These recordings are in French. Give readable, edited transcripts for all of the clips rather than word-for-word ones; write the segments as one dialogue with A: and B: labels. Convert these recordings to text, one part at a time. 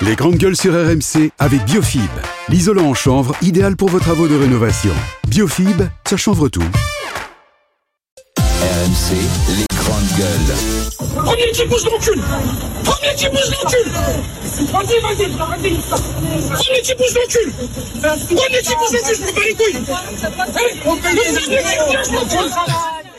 A: Les grandes gueules sur RMC avec Biofib. L'isolant en chanvre, idéal pour vos travaux de rénovation. Biofib, ça chanvre tout.
B: RMC, les grandes gueules.
C: Premier qui bouge l'encul. Premier qui bouge l'encul. Vas-y. Premier qui bouge l'encul. Premier qui bouge l'encul, je me bats les couilles.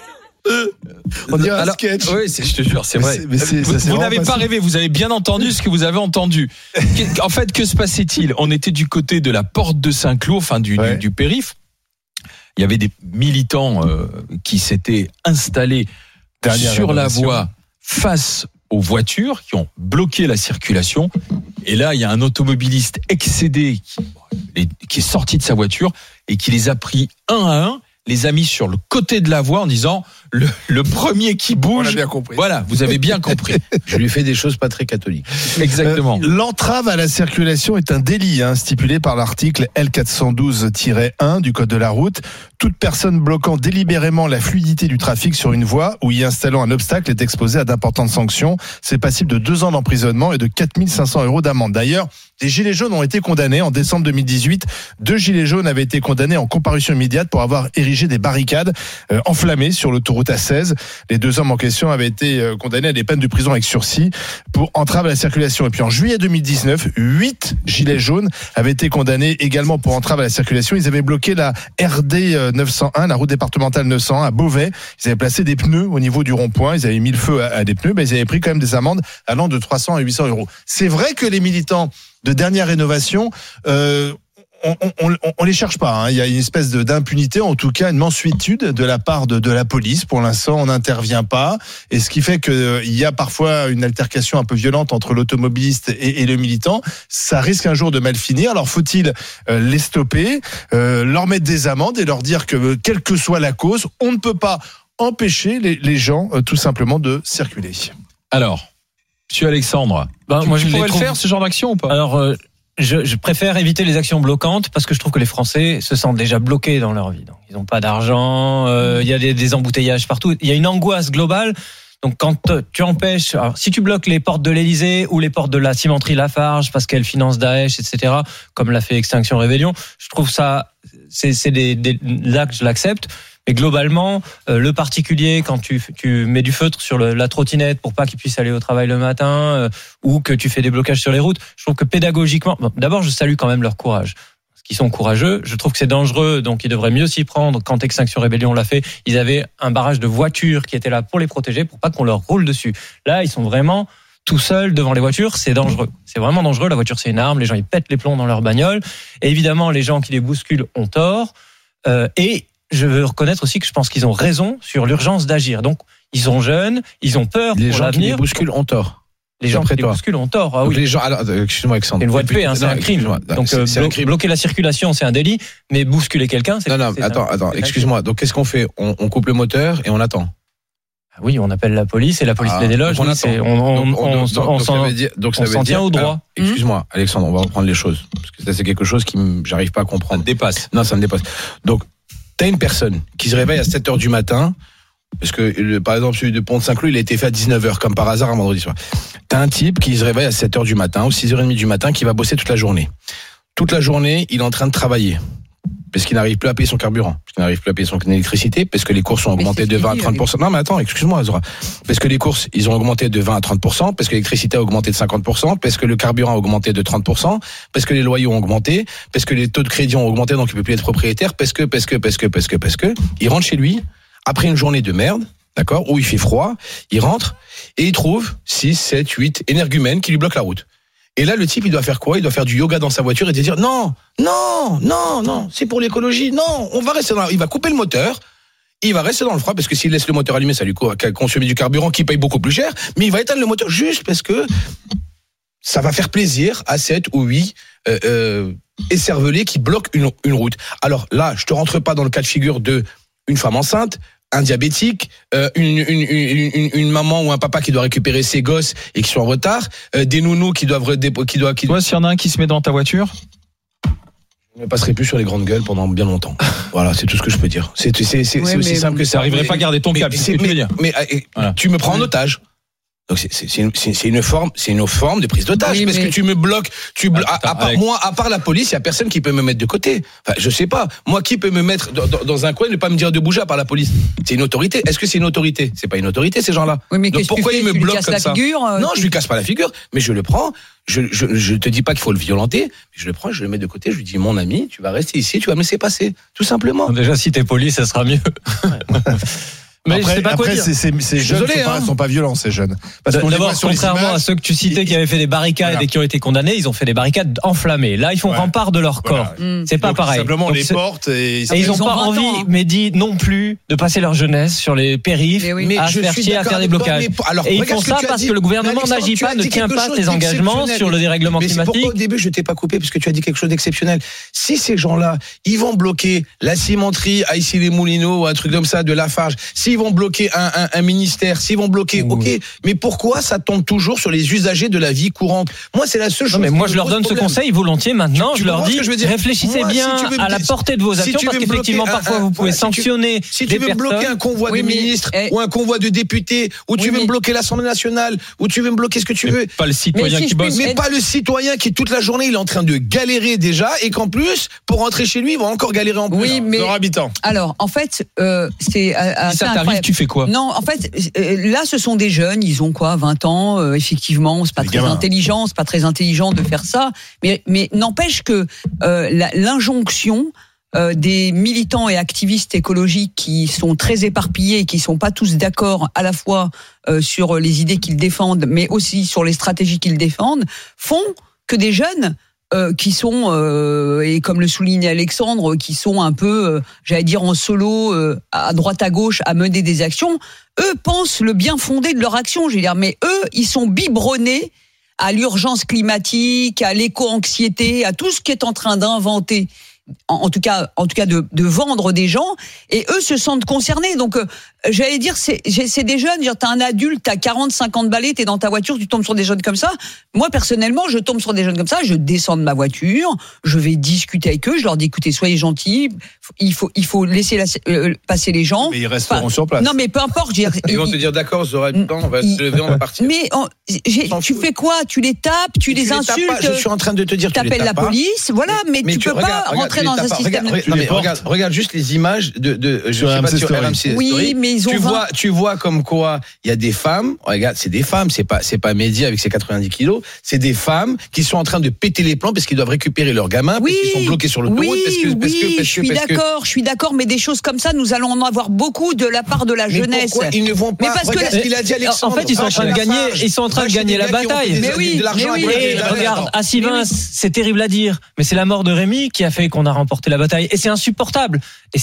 D: On dirait un sketch.
E: Oui, je te jure, c'est vrai. Vous n'avez pas rêvé, vous avez bien entendu ce que vous avez entendu. En fait, que se passait-il ? On était du côté de la porte de Saint-Cloud, enfin du périph'. Il y avait des militants qui s'étaient installés sur la voie face aux voitures, qui ont bloqué la circulation. Et là, il y a un automobiliste excédé qui est sorti de sa voiture et qui les a pris un à un, les a mis sur le côté de la voie en disant le premier qui bouge.
D: On a bien compris.
E: Voilà, vous avez bien compris.
F: Je lui fais des choses pas très catholiques.
E: Exactement.
D: L'entrave à la circulation est un délit stipulé par l'article L412-1 du Code de la route. Toute personne bloquant délibérément la fluidité du trafic sur une voie ou y installant un obstacle est exposée à d'importantes sanctions. C'est passible de 2 ans d'emprisonnement et de 4 500 € d'amende. D'ailleurs, des gilets jaunes ont été condamnés. En décembre 2018, 2 gilets jaunes avaient été condamnés en comparution immédiate pour avoir érigé des barricades enflammées sur l'autoroute A16. Les 2 hommes en question avaient été condamnés à des peines de prison avec sursis pour entrave à la circulation. Et puis en juillet 2019, 8 gilets jaunes avaient été condamnés également pour entrave à la circulation. Ils avaient bloqué la RD 901, la route départementale 901 à Beauvais. Ils avaient placé des pneus au niveau du rond-point. Ils avaient mis le feu à des pneus, mais ils avaient pris quand même des amendes allant de 300 à 800 €. C'est vrai que les militants de dernière rénovation, on les cherche pas. Il y a une espèce d'impunité, en tout cas une mansuétude de la part de la police. Pour l'instant, on n'intervient pas, et ce qui fait qu'il y a parfois une altercation un peu violente entre l'automobiliste et le militant. Ça risque un jour de mal finir. Alors faut-il les stopper, leur mettre des amendes et leur dire que quelle que soit la cause, on ne peut pas empêcher les gens tout simplement de circuler.
E: Alors, monsieur Alexandre, moi je pourrais le faire, ce genre d'action ou pas ?
G: Alors, je préfère éviter les actions bloquantes parce que je trouve que les Français se sentent déjà bloqués dans leur vie. Donc, ils n'ont pas d'argent, il y a des embouteillages partout. Il y a une angoisse globale. Donc, quand tu empêches, alors, si tu bloques les portes de l'Élysée ou les portes de la cimenterie Lafarge parce qu'elle finance Daesh, etc., comme l'a fait Extinction Rebellion, je trouve ça, c'est là que je l'accepte. Mais globalement, le particulier, quand tu mets du feutre sur la trottinette pour pas qu'il puisse aller au travail le matin, ou que tu fais des blocages sur les routes, je trouve que pédagogiquement, d'abord je salue quand même leur courage. Parce qu'ils sont courageux, je trouve que c'est dangereux, donc ils devraient mieux s'y prendre. Quand Extinction Rebellion l'a fait, ils avaient un barrage de voitures qui était là pour les protéger, pour pas qu'on leur roule dessus. Là, ils sont vraiment tout seuls devant les voitures, c'est dangereux. C'est vraiment dangereux, la voiture c'est une arme, les gens ils pètent les plombs dans leur bagnole. Et évidemment, les gens qui les bousculent ont tort. Et je veux reconnaître aussi que je pense qu'ils ont raison sur l'urgence d'agir. Donc, ils sont jeunes, ils ont peur
F: les
G: pour
F: gens
G: l'avenir.
F: Qui les bousculent ont tort.
G: Les gens qui les bousculent ont tort. Ah oui.
F: Les gens, alors, excuse-moi Alexandre.
G: C'est une voie de paix, c'est un crime. Donc,
F: c'est un crime.
G: Bloquer la circulation, c'est un délit, mais bousculer quelqu'un, c'est...
F: Attends, excuse-moi. Donc, qu'est-ce qu'on fait ? On coupe le moteur et on attend.
G: Oui, on appelle la police et la police les déloge.
F: On
G: s'en tient au droit.
F: Alors, excuse-moi, Alexandre, on va reprendre les choses. Parce que ça, c'est quelque chose j'arrive pas à comprendre.
E: Ça me dépasse.
F: Non, ça me dépasse. Donc, t'as une personne qui se réveille à 7h du matin, parce que, par exemple, celui de Pont-de-Saint-Cloud, il a été fait à 19h, comme par hasard, un vendredi soir. T'as un type qui se réveille à 7h du matin, ou 6h30 du matin, qui va bosser toute la journée. Toute la journée, il est en train de travailler. Parce qu'il n'arrive plus à payer son carburant, parce qu'il n'arrive plus à payer son électricité, parce que les courses ont augmenté de 20 à 30%. Non, mais attends, excuse-moi, Zora. Parce que les courses, ils ont augmenté de 20 à 30%, parce que l'électricité a augmenté de 50%, parce que le carburant a augmenté de 30%, parce que les loyers ont augmenté, parce que les taux de crédit ont augmenté, donc il peut plus être propriétaire, parce que, il rentre chez lui, après une journée de merde, d'accord, où il fait froid, il rentre, et il trouve 6, 7, 8 énergumènes qui lui bloquent la route. Et là, le type, il doit faire quoi ? Il doit faire du yoga dans sa voiture et dire non, c'est pour l'écologie, non, on va rester il va couper le moteur, il va rester dans le froid parce que s'il laisse le moteur allumé, ça lui consomme du carburant qui paye beaucoup plus cher, mais il va éteindre le moteur juste parce que ça va faire plaisir à 7 ou 8 écervelés qui bloquent une route. Alors là, je te rentre pas dans le cas de figure de une femme enceinte, un diabétique, une maman ou un papa qui doit récupérer ses gosses et qui sont en retard, des nounous qui doivent
E: Toi, s'il y en a un qui se met dans ta voiture,
F: je ne passerai plus sur les grandes gueules pendant bien longtemps. Voilà, c'est tout ce que je peux dire. C'est aussi simple que ça.
E: Ça arriverait pas à garder ton câble, c'est ce que tu veux dire.
F: Mais voilà. Tu me prends en otage. Donc c'est une forme de prise d'otage,
H: oui,
F: parce que tu me bloques, à part la police, il y a personne qui peut me mettre de côté. Enfin, je sais pas. Moi, qui peut me mettre dans un coin et ne pas me dire de bouger à part la police? C'est une autorité. Est-ce que c'est une autorité? C'est pas une autorité, ces gens-là.
H: Oui, mais
F: donc pourquoi ils me bloquent comme ça? Non,
H: tu...
F: je lui casse pas la figure, mais je le prends. Je te dis pas qu'il faut le violenter, mais je le prends, je le mets de côté, je lui dis mon ami, tu vas rester ici, tu vas me laisser passer, tout simplement.
G: Déjà, si t'es police, ça sera mieux.
D: Mais après, je sais pas quoi dire. Ces jeunes sont pas violents, ces jeunes. Parce qu'on
G: d'abord, contrairement à ceux que tu citais qui avaient fait des barricades et qui ont été condamnés, ils ont fait des barricades enflammées. Là, ils font rempart de leur corps. C'est pas pareil.
D: Simplement, on les porte et
G: ils ont pas envie, Mehdi, non plus, de passer leur jeunesse sur les périphes, à faire chier, à faire des blocages. Et ils font ça parce que le gouvernement n'agit pas, ne tient pas ses engagements sur le dérèglement climatique.
F: Pourquoi au début, je t'ai pas coupé parce que tu as dit quelque chose d'exceptionnel. Si ces gens-là, ils vont bloquer la cimenterie à Issy-les-Moulineaux ou un truc comme ça de Lafarge, s'ils vont bloquer un ministère, s'ils vont bloquer, ok, mais pourquoi ça tombe toujours sur les usagers de la vie courante? Moi, c'est la seule chose.
G: Non, mais moi, je leur donne ce conseil volontiers maintenant. Je leur dis, réfléchissez bien à la portée de vos actions, parce qu'effectivement, parfois, vous pouvez sanctionner.
F: Si tu veux me bloquer un convoi de ministres ou un convoi de députés, ou tu veux me bloquer l'Assemblée nationale, ou tu veux me bloquer ce que tu veux.
E: Pas le citoyen qui bosse.
F: Mais pas le citoyen qui, toute la journée, il est en train de galérer déjà, et qu'en plus, pour rentrer chez lui, il va encore galérer en plus.
H: Oui, mais. Alors, en fait, c'est.
E: Si ça t'arrive, tu fais quoi?
H: Non, en fait, là, ce sont des jeunes, ils ont quoi, 20 ans, effectivement, c'est pas très intelligent de faire ça, mais n'empêche que l'injonction des militants et activistes écologiques qui sont très éparpillés et qui sont pas tous d'accord à la fois sur les idées qu'ils défendent, mais aussi sur les stratégies qu'ils défendent, font que des jeunes qui sont, et comme le souligne Alexandre, qui sont un peu, j'allais dire en solo, à droite à gauche, à mener des actions, eux pensent le bien fondé de leur action, je veux dire, mais eux, ils sont biberonnés à l'urgence climatique, à l'éco-anxiété, à tout ce qui est en train d'inventer. En tout cas de vendre des gens, et eux se sentent concernés. Donc j'allais dire c'est des jeunes, t'as un adulte, t'as 40-50 balais, t'es dans ta voiture, tu tombes sur des jeunes comme ça. Moi personnellement, je tombe sur des jeunes comme ça, je descends de ma voiture, je vais discuter avec eux, je leur dis écoutez, soyez gentils, il faut laisser passer les gens.
D: Mais ils resteront sur place.
H: Non mais peu importe,
F: ils vont te dire d'accord, vous aurez le temps, on va se lever, on va partir.
H: Mais tu fais quoi? Tu les tapes, tu les insultes.
F: Je suis en train de te dire,
H: t'appelles la police, voilà, mais tu peux pas rentrer dans un système.
F: Regarde juste les images de je sais pas sur RMC.
H: Oui, mais ils ont
F: tu vois comme quoi il y a des femmes, regarde, c'est des femmes, c'est pas Mehdi avec ses 90 kilos, c'est des femmes qui sont en train de péter les plombs parce qu'ils doivent récupérer leurs gamins, parce qu'ils sont bloqués sur l'autoroute,
H: je suis d'accord, mais des choses comme ça, nous allons en avoir beaucoup de la part de la jeunesse.
F: Pourquoi ils ne vont pas?
H: Mais parce
F: regarde ce qu'il a dit Alexandre.
G: En fait, ils sont en train de gagner la bataille.
H: Mais oui.
G: Et regarde, à Sivins, c'est terrible à dire, mais c'est la mort de Rémi qui a fait qu'on a remporté la bataille. Et c'est insupportable.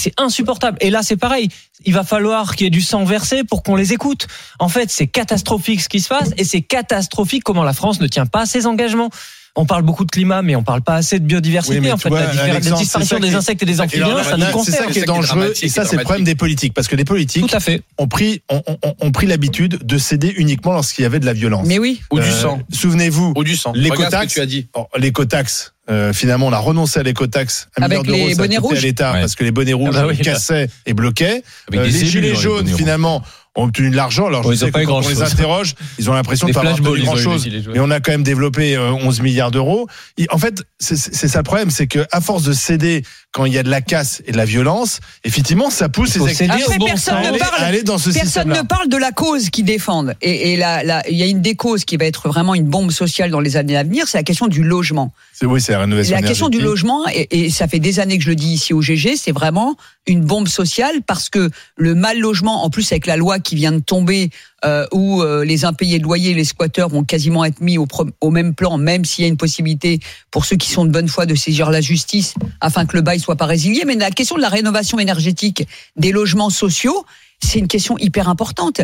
G: Et là, c'est pareil. Il va falloir qu'il y ait du sang versé pour qu'on les écoute. En fait, c'est catastrophique ce qui se passe, et c'est catastrophique comment la France ne tient pas ses engagements. On parle beaucoup de climat, mais on parle pas assez de biodiversité. Oui, en fait, la disparition des insectes et des amphibiens, ça nous concerne.
D: C'est ça qui est dangereux, et ça, c'est le problème des politiques, parce que les politiques ont pris l'habitude de céder uniquement lorsqu'il y avait de la violence.
H: Mais oui.
F: Ou du sang.
D: Souvenez-vous,
F: l'écotaxe.
D: L'écotaxe. Finalement, on a renoncé à l'écotaxe, $1 milliard d'euros, ça a coûté à l'État, parce que les bonnets rouges cassaient et bloquaient. Les gilets jaunes, finalement, ont obtenu de l'argent. Alors, je sais que quand on les interroge, ils ont l'impression de pas avoir obtenu grand chose. Mais on a quand même développé 11 milliards d'euros. En fait, c'est ça le problème, c'est que à force de céder quand il y a de la casse et de la violence, effectivement, ça pousse les extrémistes à aller dans ce système-là.
H: Personne ne parle de la cause qu'ils défendent. Et là, il y a une des causes qui va être vraiment une bombe sociale dans les années à venir, c'est la question du logement.
D: C'est la rénovation énergétique. La question
H: du logement, et ça fait des années que je le dis ici au GG, c'est vraiment une bombe sociale, parce que le mal logement, en plus avec la loi qui vient de tomber, où les impayés de loyer, les squatteurs vont quasiment être mis au même plan, même s'il y a une possibilité pour ceux qui sont de bonne foi de saisir la justice afin que le bail soit pas résilié. Mais la question de la rénovation énergétique des logements sociaux, c'est une question hyper importante.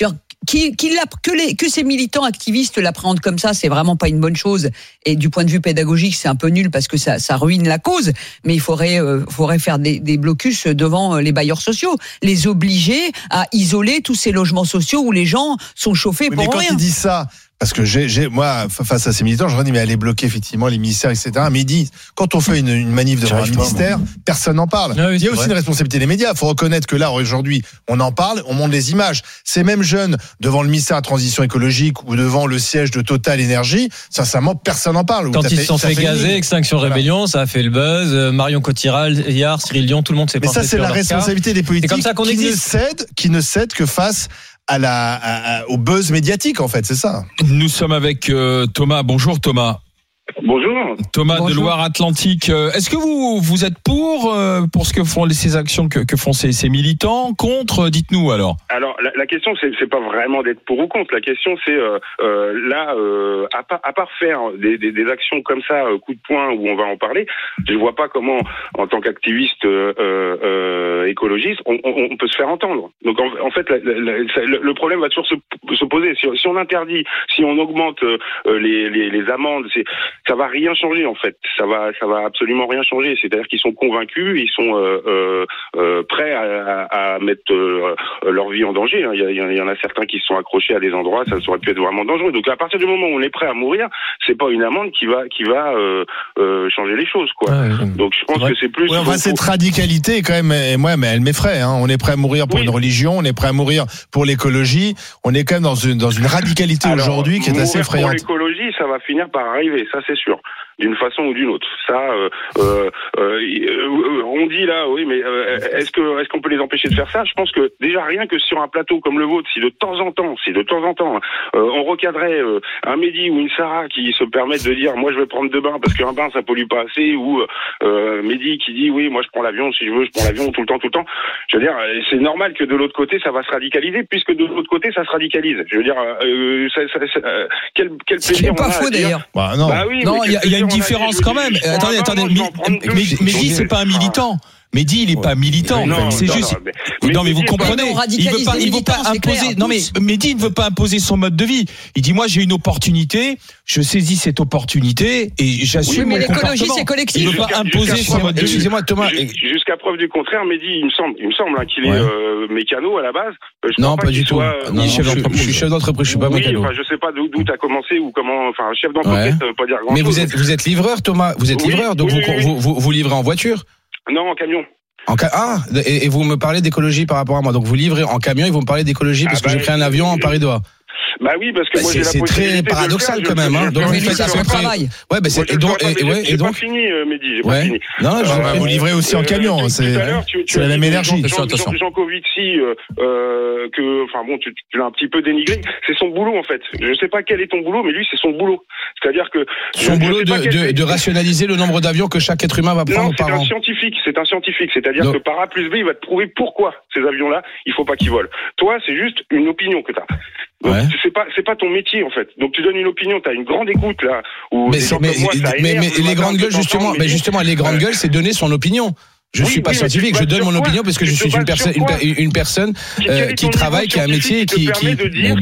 H: Que ces militants activistes l'appréhendent comme ça, c'est vraiment pas une bonne chose. Et du point de vue pédagogique, c'est un peu nul parce que ça ruine la cause. Mais il faudrait faire des blocus devant les bailleurs sociaux, les obliger à isoler tous ces logements sociaux où les gens sont chauffés pour rien.
D: Mais quand ils disent ça, parce que moi, face à ces militants, je me dis, mais allez bloquer effectivement les ministères, etc. Mais ils disent, quand on fait une manif devant un ministère, personne n'en parle. Il y a aussi une responsabilité des médias. Il faut reconnaître que là, aujourd'hui, on en parle, on montre les images. Ces mêmes jeunes devant le ministère de la Transition écologique ou devant le siège de Total Énergie, sincèrement, personne n'en parle.
G: Quand ils se sont fait gazer, Extinction Rébellion, ça a fait le buzz. Marion Cotillard, Cyril Dion, tout le monde s'est
D: penché sur leur cas. Mais ça, c'est la responsabilité des politiques qui ne cèdent que face au buzz médiatique, en fait, c'est ça.
E: Nous sommes avec Thomas. Bonjour Thomas.
I: Bonjour.
E: Thomas de Loire-Atlantique. Est-ce que vous êtes pour ce que font ces actions que font ces militants, contre? Dites-nous alors.
I: Alors la question c'est pas vraiment d'être pour ou contre. La question c'est à part faire des actions comme ça, coup de poing où on va en parler, je vois pas comment en tant qu'activiste écologiste on peut se faire entendre. Donc en fait le problème va toujours se poser. Si on interdit, si on augmente les amendes, ça va rien changer en fait. Ça va absolument rien changer. C'est-à-dire qu'ils sont convaincus, ils sont prêts à mettre leur vie en danger. Il y en a certains qui se sont accrochés à des endroits, ça aurait pu être vraiment dangereux. Donc à partir du moment où on est prêt à mourir, c'est pas une amende qui va changer les choses, quoi. Donc je pense que c'est plus.
D: Ouais, cette radicalité quand même, mais elle m'effraie. Hein. On est prêt à mourir pour une religion, on est prêt à mourir pour l'écologie. On est quand même dans une radicalité aujourd'hui qui est assez effrayante.
I: Pour l'écologie, ça va finir par arriver, ça c'est sûr, d'une façon ou d'une autre. Ça, on dit là, oui, mais est-ce qu'on peut les empêcher de faire ça? Je pense que déjà rien que sur un plateau comme le vôtre, si de temps en temps, on recadrait un Mehdi ou une Sarah qui se permettent de dire, moi je vais prendre 2 bains parce qu'un bain ça pollue pas assez, ou Mehdi qui dit, oui, moi je prends l'avion si je veux, je prends l'avion tout le temps. Je veux dire, c'est normal que de l'autre côté ça va se radicaliser, puisque de l'autre côté ça se radicalise. Je veux dire, quel plaisir.
H: C'est pas faux d'ailleurs.
E: Bah, non. Bah oui, non, il y a une différence quand même. Attendez. Mehdi, c'est pas un militant. Mehdi, il est pas militant. C'est juste. Non, mais vous comprenez. Il veut pas imposer. Non, mais Mehdi ne veut pas imposer son mode de vie. Il dit, moi, j'ai une opportunité. Je saisis cette opportunité et j'assume mon comportement.
H: L'écologie, c'est collectif.
E: Il veut pas imposer son mode de vie.
I: Excusez-moi, Thomas. Jusqu'à preuve du contraire, Mehdi, il me semble qu'il est mécano à la base.
F: Non, pas du tout. Je suis chef d'entreprise. Je suis pas mécano.
I: Je sais pas d'où t'as commencé ou comment. Enfin, chef d'entreprise, ça veut pas dire grand-chose.
F: Mais vous êtes livreur, Thomas. Vous êtes livreur, donc vous livrez en voiture?
I: Non, en camion.
F: Et vous me parlez d'écologie par rapport à moi. Donc vous livrez en camion et vous me parlez d'écologie parce que j'ai pris un avion en Paris-Doha.
I: Bah oui, parce que moi j'ai la possibilité.
F: C'est très paradoxal quand même, hein. Donc vous faites ça
H: travail.
F: Ouais, bah c'est
I: et donc. Pas fini, Mehdi, j'ai pas fini.
F: Non,
D: vous livrez aussi en camion, c'est la même énergie.
I: Jean Covici, enfin bon, tu l'as un petit peu dénigré. C'est son boulot en fait. Je sais pas quel est ton boulot, mais lui c'est son boulot. C'est-à-dire que
F: son boulot de rationaliser le nombre d'avions que chaque être humain va prendre par an.
I: C'est un scientifique. C'est-à-dire que par A plus B, il va te prouver pourquoi ces avions-là, il faut pas qu'ils volent. Toi, c'est juste une opinion que t'as. Donc, c'est pas ton métier en fait. Donc tu donnes une opinion, t'as une grande écoute là.
F: Mais les grandes gueules justement, les grandes gueules, c'est donner son opinion. Je suis pas scientifique, je donne mon opinion parce que je suis une personne qui travaille, qui a un métier et qui
I: permet de dire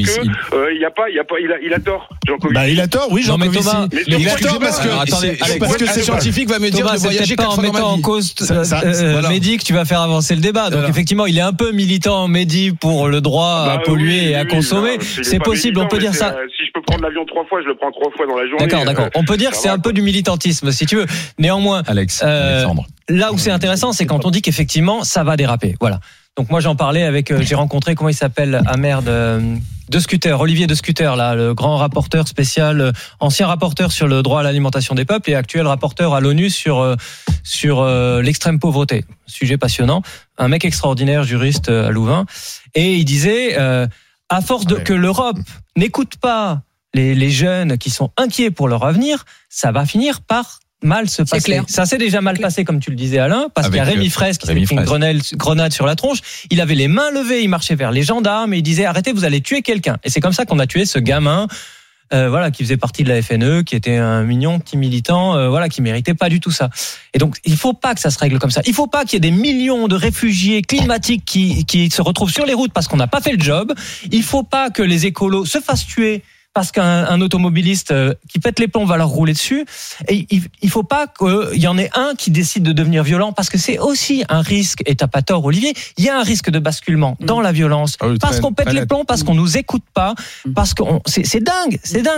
I: que il a tort.
D: Bah il a tort, oui, Jean Covici.
F: Il a tort parce que ce scientifique va me dire de voyager 4 fois dans ma vie.
G: En cause Mehdi que tu vas faire avancer le débat. Donc effectivement, il est un peu militant Mehdi pour le droit à polluer et à consommer. C'est possible, on peut dire ça.
I: Si je peux prendre l'avion 3 fois, je le prends 3 fois dans la journée.
G: D'accord. On peut dire que c'est un peu du militantisme si tu veux. Néanmoins,
E: Alexandre.
G: Là où c'est intéressant, c'est quand on dit qu'effectivement, ça va déraper. Voilà. Donc moi, j'en parlais avec, j'ai rencontré, comment il s'appelle, De Scutter, Olivier De Scutter, là, le grand rapporteur spécial, ancien rapporteur sur le droit à l'alimentation des peuples et actuel rapporteur à l'ONU sur l'extrême pauvreté. Sujet passionnant. Un mec extraordinaire, juriste à Louvain. Et il disait, à force que l'Europe n'écoute pas les jeunes qui sont inquiets pour leur avenir, ça va finir par mal se passer.
H: Clair.
G: Ça s'est déjà mal passé, comme tu le disais, Alain, parce qu'il y a Rémi Fraisse qui s'est pris une grenade sur la tronche. Il avait les mains levées, il marchait vers les gendarmes et il disait arrêtez, vous allez tuer quelqu'un. Et c'est comme ça qu'on a tué ce gamin, qui faisait partie de la FNE, qui était un mignon petit militant, qui méritait pas du tout ça. Et donc, il faut pas que ça se règle comme ça. Il faut pas qu'il y ait des millions de réfugiés climatiques qui se retrouvent sur les routes parce qu'on n'a pas fait le job. Il faut pas que les écolos se fassent tuer parce qu'un automobiliste qui pète les plombs va leur rouler dessus. Et il faut pas qu'il y en ait un qui décide de devenir violent, parce que c'est aussi un risque, et t'as pas tort Olivier, il y a un risque de basculement dans la violence, parce qu'on pète les plombs, parce qu'on nous écoute pas, parce qu'on c'est dingue.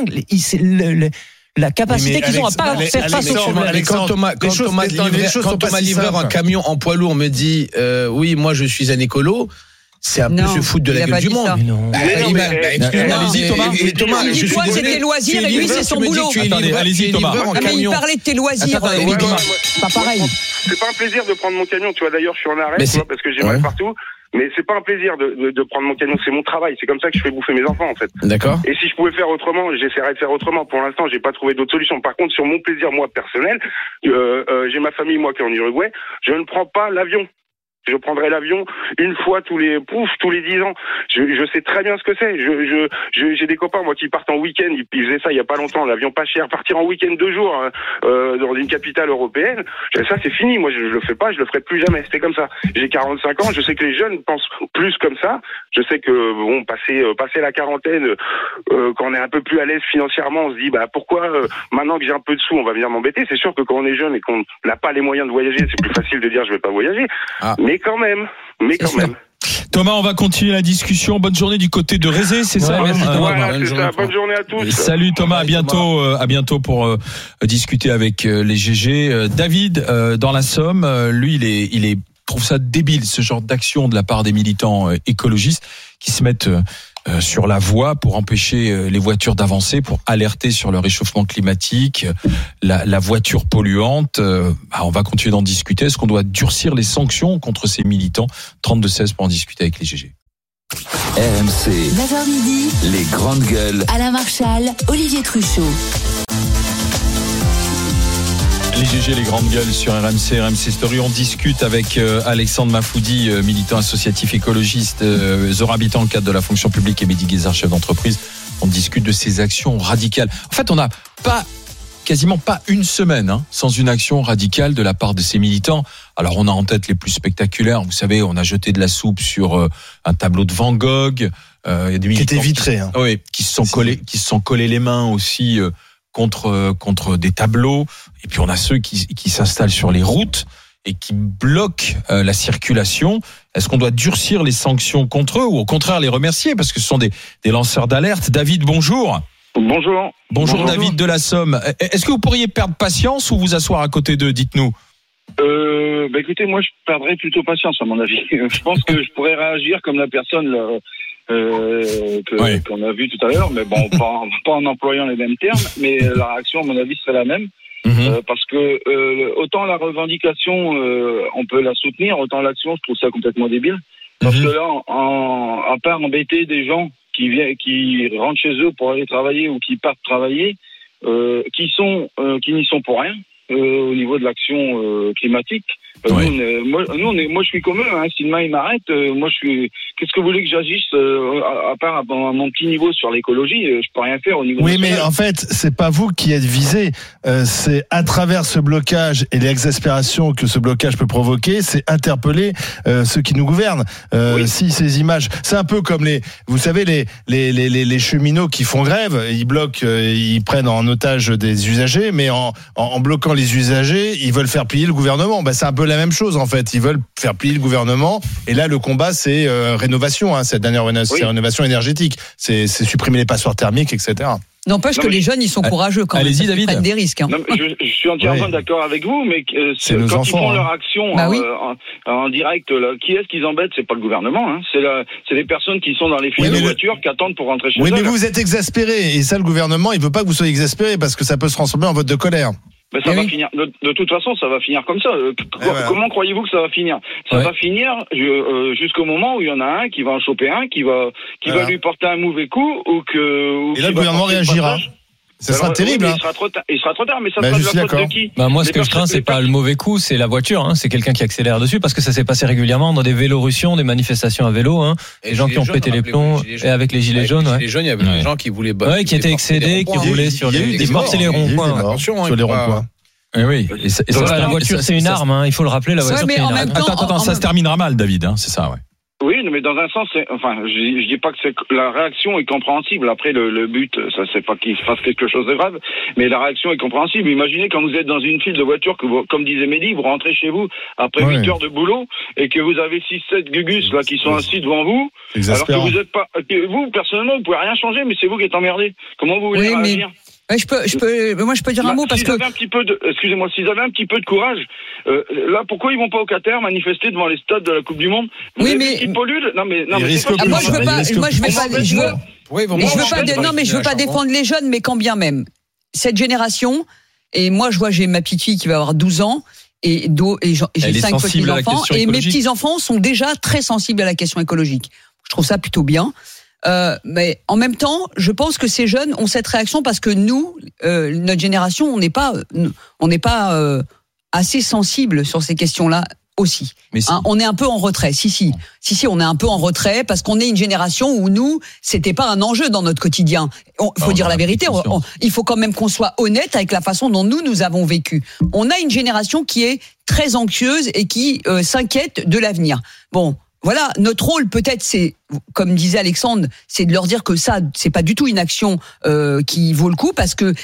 G: La capacité qu'ils ont à pas faire face au problème.
F: Quand Thomas livreur un camion en poids lourd me dit oui, moi je suis un écolo, c'est un peu se foutre de la gueule du monde.
E: Excusez-moi, allez-y Thomas.
H: Thomas, il dit quoi, c'est tes loisirs et lui c'est son boulot.
E: Attendez, allez-y Thomas.
H: Mais il parlait de tes loisirs. Pas pareil.
I: C'est pas un plaisir de prendre mon camion. Tu vois, d'ailleurs, je suis en arrêt, parce que j'ai mal partout. Mais c'est pas un plaisir de prendre mon camion, c'est mon travail. C'est comme ça que je fais bouffer mes enfants, en fait.
F: D'accord.
I: Et si je pouvais faire autrement, j'essaierais de faire autrement. Pour l'instant, j'ai pas trouvé d'autre solution. Par contre, sur mon plaisir, moi, personnel, j'ai ma famille, moi, qui est en Uruguay. Je ne prends pas l'avion. Je prendrai l'avion une fois tous les 10 ans. Je sais très bien ce que c'est. J'ai des copains, moi, qui partent en week-end. Ils faisaient ça il y a pas longtemps. L'avion pas cher. Partir en week-end 2 jours, dans une capitale européenne. Ça, c'est fini. Moi, je le fais pas. Je le ferai plus jamais. C'était comme ça. J'ai 45 ans. Je sais que les jeunes pensent plus comme ça. Je sais que, bon, passer la quarantaine, quand on est un peu plus à l'aise financièrement, on se dit, pourquoi, maintenant que j'ai un peu de sous, on va venir m'embêter. C'est sûr que quand on est jeune et qu'on n'a pas les moyens de voyager, c'est plus facile de dire, je vais pas voyager. Mais quand même.
E: Thomas, on va continuer la discussion. Bonne journée du côté de Rézé, c'est ça?
I: Voilà, c'est ça. Bonne journée à tous.
E: Salut Thomas, à bientôt pour discuter avec les GG. David, dans la Somme, lui, il trouve ça débile, ce genre d'action de la part des militants écologistes qui se mettent sur la voie pour empêcher les voitures d'avancer, pour alerter sur le réchauffement climatique, la voiture polluante. On va continuer d'en discuter. Est-ce qu'on doit durcir les sanctions contre ces militants? 32-16 pour en discuter avec les GG.
B: RMC,
J: 9h midi,
B: les grandes gueules.
J: Alain Marchal, Olivier Truchot.
E: Les GG, les grandes gueules sur RMC Story. On discute avec Alexandre Mafoudi, militant associatif écologiste, Zorabit, en cadre de la fonction publique, et Mehdi Guézard, chef d'entreprise. On discute de ces actions radicales. En fait, on n'a quasiment pas une semaine sans une action radicale de la part de ces militants. Alors, on a en tête les plus spectaculaires. Vous savez, on a jeté de la soupe sur un tableau de Van Gogh. Il y a des militants
D: qui était vitré.
E: Qui se sont collés les mains aussi. Contre des tableaux, et puis on a ceux qui s'installent sur les routes et qui bloquent la circulation. Est-ce qu'on doit durcir les sanctions contre eux ou au contraire les remercier parce que ce sont des lanceurs d'alerte? David, bonjour. Bonjour David de la Somme. Est-ce que vous pourriez perdre patience ou vous asseoir à côté d'eux? Dites-nous.
K: Écoutez, moi je perdrais plutôt patience à mon avis. Je pense que je pourrais réagir comme la personne qu'on a vu tout à l'heure, mais bon, pas en employant les mêmes termes, mais la réaction à mon avis serait la même. Parce que autant la revendication on peut la soutenir, autant l'action je trouve ça complètement débile. Parce que là, à part embêter des gens qui rentrent chez eux pour aller travailler ou qui partent travailler, qui n'y sont pour rien au niveau de l'action climatique. Moi je suis comme eux. Si demain ils m'arrêtent, qu'est-ce que vous voulez que j'agisse à part à mon petit niveau sur l'écologie, je peux rien faire au niveau.
D: Oui, national. Mais en fait, c'est pas vous qui êtes visé. C'est à travers ce blocage et l'exaspération que ce blocage peut provoquer, c'est interpeller ceux qui nous gouvernent. Si ces images, c'est un peu comme vous savez les cheminots qui font grève, ils bloquent, ils prennent en otage des usagers, mais en bloquant les usagers, ils veulent faire plier le gouvernement. C'est un peu la même chose en fait. Ils veulent faire plier le gouvernement. Et là, le combat, c'est rénovation. Cette dernière rénovation énergétique. C'est supprimer les passoires thermiques, etc.
H: N'empêche que les jeunes, ils sont courageux quand même.
E: Allez-y, David.
H: Ils prennent des risques.
K: Non, je suis entièrement d'accord avec vous, mais quand ils font leur action en direct, qui est-ce qu'ils embêtent? C'est pas le gouvernement. C'est les personnes qui sont dans les files de voitures qui attendent pour rentrer chez eux.
D: Oui, mais vous êtes exaspérés. Et ça, le gouvernement, il veut pas que vous soyez exaspérés parce que ça peut se transformer en vote de colère.
K: Mais ça va finir. De toute façon, ça va finir comme ça. Comment croyez-vous que ça va finir? Ça va finir jusqu'au moment où il y en a un qui va en choper un, qui va lui porter un mauvais coup
D: et là, le gouvernement réagira. Ça sera terrible.
K: Il sera trop tard, mais ça sera de la faute de qui?
G: Moi, ce que je crains, c'est pas le mauvais coup, c'est la voiture. C'est quelqu'un qui accélère dessus, parce que ça s'est passé régulièrement dans des vélorussions, des manifestations à vélo. Des gens qui ont pété les plombs, et avec les gilets jaunes.
F: Les jaunes, il y avait des gens qui voulaient.
G: Qui étaient excédés, qui roulaient sur les morts et les ronds-points.
D: Attention, sur les ronds-poins.
E: Oui.
G: La voiture, c'est une arme. Il faut le rappeler. La voiture, c'est une arme.
E: Attends, ça se terminera mal, David. C'est ça, ouais.
K: Oui, mais dans un sens, je dis pas que la réaction est compréhensible. Après, le but, ça c'est pas qu'il se passe quelque chose de grave, mais la réaction est compréhensible. Imaginez quand vous êtes dans une file de voitures, que vous, comme disait Mehdi, vous rentrez chez vous après 8 heures de boulot et que vous avez 6-7 gugus là qui sont assis devant vous, alors que vous êtes pas, vous personnellement vous pouvez rien changer, mais c'est vous qui êtes emmerdé. Comment vous voulez réagir?
H: Ouais, moi je peux dire un mot parce que
K: excusez-moi, s'ils avaient un petit peu de courage, là pourquoi ils vont pas au Qatar manifester devant les stades de la Coupe du Monde?
H: Oui, mais
K: ils polluent. Non mais
H: moi je veux pas défendre les jeunes, mais quand bien même cette génération. Et moi je vois, j'ai ma petite fille qui va avoir 12 ans. Et j'ai 5 petits-enfants. Et mes petits-enfants sont déjà très sensibles à la question écologique. Je trouve ça plutôt bien. Mais en même temps, je pense que ces jeunes ont cette réaction parce que nous, notre génération, on n'est pas assez sensible sur ces questions-là aussi. Mais si. On est un peu en retrait. Si, on est un peu en retrait parce qu'on est une génération où nous, c'était pas un enjeu dans notre quotidien. Faut dire la vérité. Il faut quand même qu'on soit honnête avec la façon dont nous avons vécu. On a une génération qui est très anxieuse et qui s'inquiète de l'avenir. Bon. Voilà, notre rôle peut-être c'est, comme disait Alexandre, c'est de leur dire que ça, c'est pas du tout une action qui vaut le coup parce que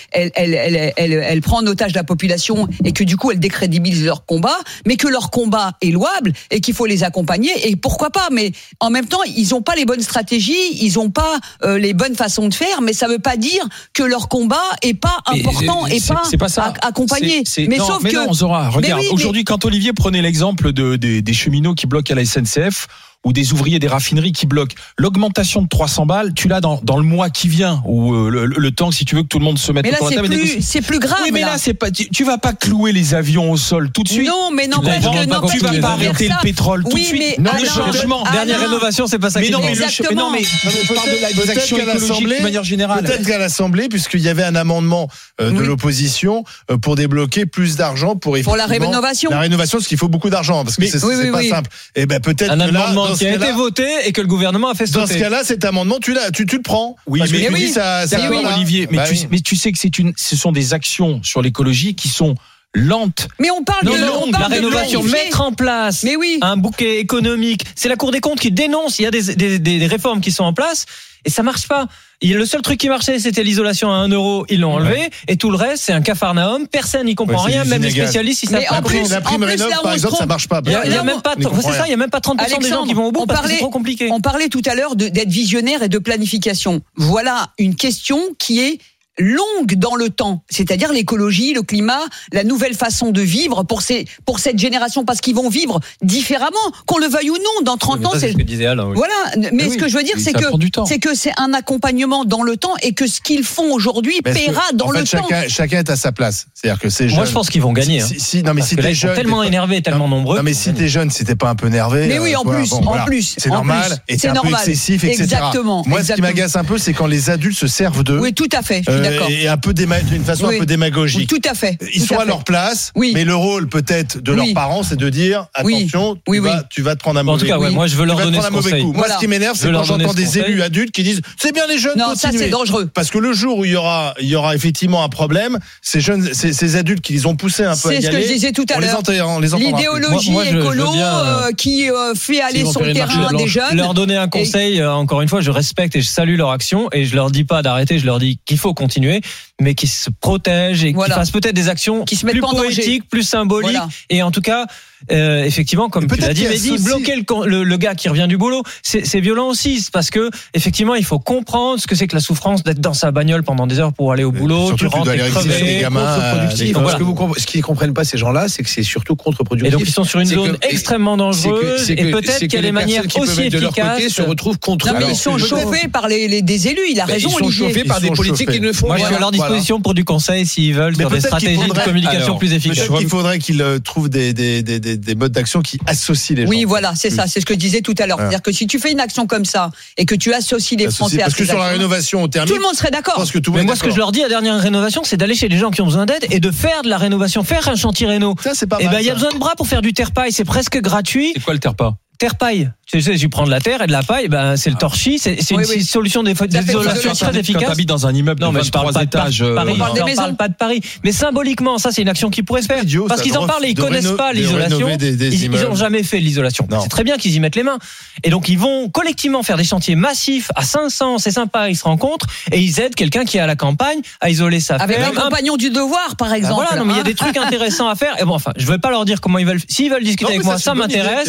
H: elle prend en otage la population et que du coup elle décrédibilise leur combat, mais que leur combat est louable et qu'il faut les accompagner et pourquoi pas. Mais en même temps, ils ont pas les bonnes stratégies, ils ont pas les bonnes façons de faire, mais ça veut pas dire que leur combat est pas important et pas accompagné.
E: Regarde, aujourd'hui, quand Olivier prenait l'exemple des cheminots qui bloquent à la SNCF. Ou des ouvriers des raffineries qui bloquent. L'augmentation de 300 balles, tu l'as dans le mois qui vient, ou le temps, si tu veux que tout le monde se mette autour de la table.
H: C'est plus grave.
E: Oui, mais là, c'est pas, tu vas pas clouer les avions au sol tout de suite.
H: Non, mais non,
E: tu vas pas arrêter le pétrole tout de suite.
G: Non, le changement. Dernière rénovation, c'est pas ça.
E: Mais je parle de la action écologique de manière générale.
D: Peut-être qu'à l'Assemblée, puisqu'il y avait un amendement de l'opposition pour débloquer plus d'argent pour
H: la rénovation.
D: La rénovation, parce qu'il faut beaucoup d'argent, parce que c'est pas simple. Et ben peut-être
G: un amendement qui a été voté et que le gouvernement a fait sauter.
D: Dans ce cas-là, cet amendement, tu le prends.
E: Oui, mais Olivier, mais tu sais que ce sont des actions sur l'écologie qui sont lentes.
H: Mais on parle
G: la rénovation, mettre en place un bouquet économique. C'est la Cour des comptes qui dénonce. Il y a des réformes qui sont en place et ça marche pas. Le seul truc qui marchait, c'était l'isolation à 1 euro. Ils l'ont enlevé. Et tout le reste, c'est un capharnaüm. Personne n'y comprend rien. Même les spécialistes, ils savent pas.
D: La prime rénov', par exemple, ça marche pas.
G: Il y a même pas 30% des gens qui vont au bout parce que c'est trop compliqué.
H: On parlait tout à l'heure d'être visionnaire et de planification. Voilà une question qui est longue dans le temps, c'est-à-dire l'écologie, le climat, la nouvelle façon de vivre pour cette génération, parce qu'ils vont vivre différemment, qu'on le veuille ou non. Dans 30 ans,
G: c'est ce que disait Alain. Oui.
H: Voilà. Mais ce que je veux dire, c'est que c'est un accompagnement dans le temps et que ce qu'ils font aujourd'hui paiera dans le temps.
D: Chacun est à sa place. C'est-à-dire que ces jeunes.
G: Moi, je pense qu'ils vont gagner.
D: Si t'es jeune,
G: tellement énervés, tellement nombreux.
D: Non, mais si t'es jeune, si t'es pas un peu énervé.
H: Mais oui, en plus.
D: C'est normal. Et c'est un peu excessif, etc.
H: Exactement.
D: Moi, ce qui m'agace un peu, c'est quand les adultes se servent d'eux.
H: Oui, tout à fait. D'accord.
D: Et un peu d'une façon un peu démagogique.
H: Tout à fait.
D: Ils sont à leur place, mais le rôle peut-être de leurs parents, c'est de dire attention, tu vas te prendre un mauvais coup.
G: En tout cas, moi je veux leur donner ce conseil.
D: Moi, ce qui m'énerve, c'est quand j'entends des élus adultes qui disent c'est bien les jeunes.
H: Non, ça c'est dangereux.
D: Parce que le jour où il y aura effectivement un problème, ces adultes qui les ont poussés un peu à y aller.
H: C'est ce que je disais tout à l'heure. L'idéologie écolo qui fait aller sur le terrain des jeunes.
G: Leur donner un conseil. Encore une fois, je respecte et je salue leur action et je leur dis pas d'arrêter. Je leur dis qu'il faut continuer, mais qui se protègent et qui fassent peut-être des actions qui se mettent plus poétiques, plus symboliques. Et en tout cas, effectivement, comme tu l'as dit, Mehdi, bloquer le gars qui revient du boulot, c'est violent aussi, parce que effectivement, il faut comprendre ce que c'est que la souffrance d'être dans sa bagnole pendant des heures pour aller au boulot.
D: Tu rentres crevé,
F: contre-productif. Ce qu'ils comprennent pas, ces gens-là, c'est que c'est surtout contre-productif.
G: Et donc ils sont sur une zone extrêmement dangereuse et peut-être qu'il y a des manières aussi efficaces.
F: Se retrouvent contre.
H: Non, mais ils sont chauffés par des élus. Il a raison.
F: Ils sont chauffés par des politiques qui ne font
G: rien. Moi, je suis à leur disposition pour du conseil s'ils veulent sur des stratégies de communication plus efficaces.
D: Il faudrait qu'ils trouvent des modes d'action qui associent les gens.
H: Oui, voilà, c'est ça, c'est ce que je disais tout à l'heure. C'est-à-dire que si tu fais une action comme ça et que tu associes les Français à
D: parce que sur la rénovation thermique,
H: tout le monde serait d'accord.
G: Mais moi, ce que je leur dis à la dernière rénovation, c'est d'aller chez les gens qui ont besoin d'aide et de faire de la rénovation, faire un chantier réno.
D: Ça, c'est pas mal.
G: Et ben, il y a besoin de bras pour faire du terre-paille, c'est presque gratuit.
E: C'est quoi le terre-paille?
G: Terre-paille. Tu sais, tu prends de la terre et de la paille, c'est le torchis, c'est une solution d'isolation très efficace.
E: Quand t'habites dans un immeuble de 23 étages,
G: on parle pas de Paris, mais symboliquement, ça c'est une action qui pourrait se faire. Parce qu'ils en parlent et ils connaissent pas l'isolation. Ils ont jamais fait l'isolation. C'est très bien qu'ils y mettent les mains. Et donc ils vont collectivement faire des chantiers massifs à 500, c'est sympa, ils se rencontrent et ils aident quelqu'un qui est à la campagne à isoler sa ferme.
H: Avec un compagnon du devoir, par exemple.
G: Voilà, non mais il y a des trucs intéressants à faire. Et bon, enfin, je vais pas leur dire comment ils veulent. S'ils veulent discuter avec moi, ça m'intéresse.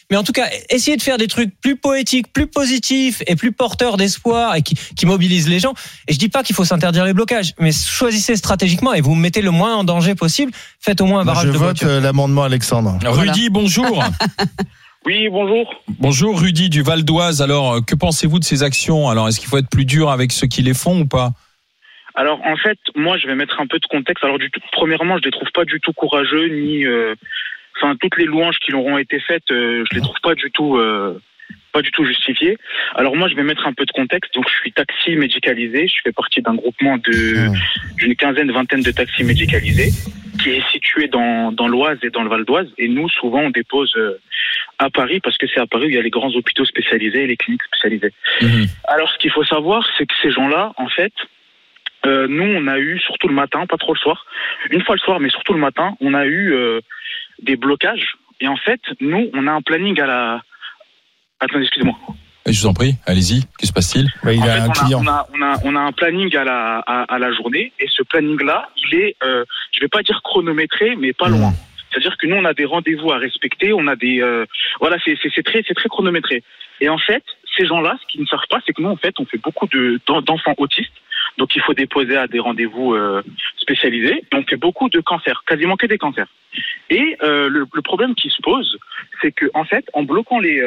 G: Mais en tout cas, essayez de faire des trucs plus poétiques, plus positifs et plus porteurs d'espoir et qui mobilisent les gens. Et je dis pas qu'il faut s'interdire les blocages, mais choisissez stratégiquement et vous mettez le moins en danger possible. Faites au moins un barrage de voitures.
D: Je vote l'amendement Alexandre.
E: Rudy, bonjour.
I: Oui, bonjour.
E: Bonjour Rudy du Val d'Oise. Alors, que pensez-vous de ces actions ? Alors, est-ce qu'il faut être plus dur avec ceux qui les font ou pas ?
L: Alors, en fait, moi, je vais mettre un peu de contexte. Alors, premièrement, je les trouve pas du tout courageux, ni... toutes les louanges qui leur ont été faites, je les trouve pas du tout justifiées. Alors, moi, je vais mettre un peu de contexte. Donc, je suis taxi médicalisé. Je fais partie d'un groupement d'une vingtaine de taxis médicalisés qui est situé dans l'Oise et dans le Val d'Oise. Et nous, souvent, on dépose à Paris parce que c'est à Paris où il y a les grands hôpitaux spécialisés et les cliniques spécialisées. Alors, ce qu'il faut savoir, c'est que ces gens-là, en fait, nous, on a eu, surtout le matin, pas trop le soir, une fois le soir, mais surtout le matin, on a eu des blocages. Et en fait, nous, on a un planning à la... Attendez, excusez-moi.
E: Je vous en prie, allez-y, que se passe-t-il ?
D: Il a un client.
L: On a un planning à la journée, et ce planning-là, il est, je vais pas dire chronométré, mais pas loin. C'est-à-dire que nous, on a des rendez-vous à respecter, on a des... c'est très chronométré. Et en fait, ces gens-là, ce qu'ils ne savent pas, c'est que nous, en fait, on fait beaucoup d'enfants autistes. Donc, il faut déposer à des rendez-vous spécialisés. Et on fait beaucoup de cancers, quasiment que des cancers. Et le problème qui se pose, c'est que en fait, en bloquant les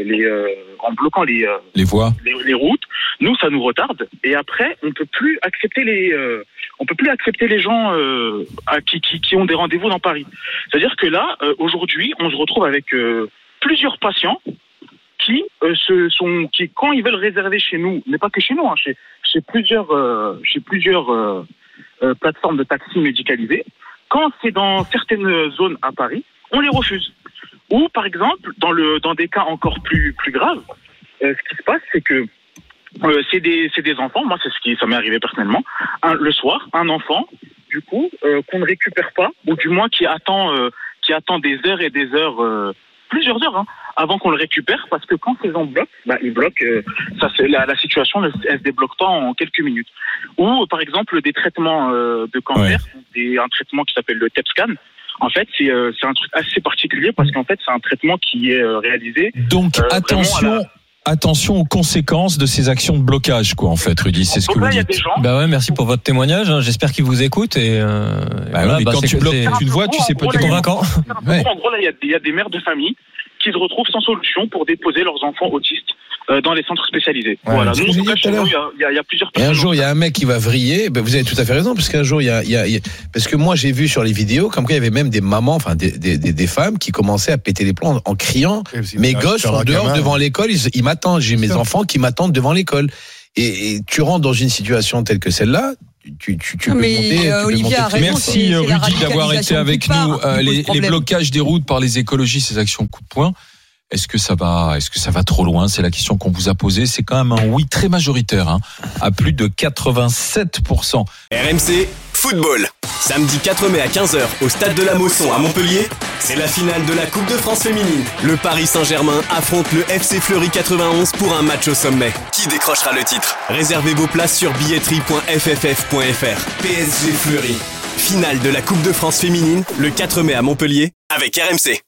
E: voies,
L: les routes, nous, ça nous retarde. Et après, on peut plus accepter les gens qui ont des rendez-vous dans Paris. C'est-à-dire que là, aujourd'hui, on se retrouve avec plusieurs patients qui quand ils veulent réserver chez nous, mais pas que chez nous, hein, chez plusieurs plateformes de taxis médicalisés, quand c'est dans certaines zones à Paris, on les refuse. Ou par exemple, dans des cas encore plus graves, ce qui se passe, c'est que c'est des enfants. Moi, ça m'est arrivé personnellement. Le soir, un enfant, du coup, qu'on ne récupère pas, ou du moins qui attend des heures et des heures. Plusieurs heures avant qu'on le récupère, parce que quand ces gens bloquent, ils bloquent, la situation elle se débloque pas en quelques minutes. Ou par exemple des traitements de cancer, un traitement qui s'appelle le TEP-scan. En fait, c'est un truc assez particulier parce qu'en fait c'est un traitement qui est réalisé.
E: Donc attention aux conséquences de ces actions de blocage, quoi, en fait, Rudy, c'est ce que vous dites.
G: Merci pour votre témoignage. J'espère qu'il vous écoute. Et
E: quand tu bloques une voie, tu sais pas être convaincant.
L: En gros, là, il y a des mères de famille qui se retrouvent sans solution pour déposer leurs enfants autistes dans les centres spécialisés. Voilà. Nous, il y a plusieurs personnes.
F: Et un jour, il y a un mec qui va vriller. Vous avez tout à fait raison, parce qu'un jour, parce que moi, j'ai vu sur les vidéos, comme quoi il y avait même des mamans, enfin, des femmes qui commençaient à péter les plombs en criant. Mes gosses sont dehors devant l'école, ils m'attendent. J'ai mes enfants qui m'attendent devant l'école. Et tu rentres dans une situation telle que celle-là, tu peux monter.
E: Merci Rudy d'avoir été avec nous. Les blocages des routes par les écologistes, ces actions coup de poing. Est-ce que ça va trop loin? C'est la question qu'on vous a posée. C'est quand même un oui très majoritaire, à plus de 87%.
M: RMC Football. Samedi 4 mai à 15h au stade de la Mosson à Montpellier. C'est la finale de la Coupe de France féminine. Le Paris Saint-Germain affronte le FC Fleury 91 pour un match au sommet. Qui décrochera le titre? Réservez vos places sur billetterie.fff.fr. PSG Fleury. Finale de la Coupe de France féminine le 4 mai à Montpellier avec RMC.